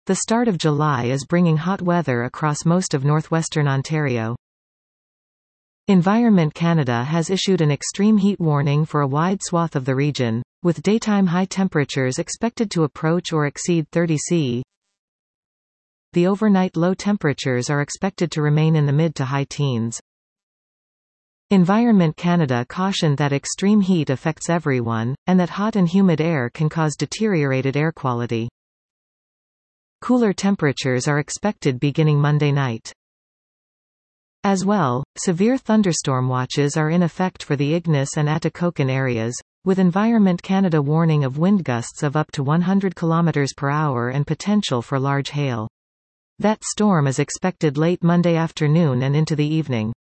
The start of July is bringing hot weather across most of northwestern Ontario. Environment Canada has issued an extreme heat warning for a wide swath of the region, with daytime high temperatures expected to approach or exceed 30 C. The overnight low temperatures are expected to remain in the mid to high teens. Environment Canada cautioned that extreme heat affects everyone, and that hot and humid air can cause deteriorated air quality. Cooler temperatures are expected beginning Monday night. As well, severe thunderstorm watches are in effect for the Ignace and Atikokan areas, with Environment Canada warning of wind gusts of up to 100 km per hour and potential for large hail. That storm is expected late Monday afternoon and into the evening.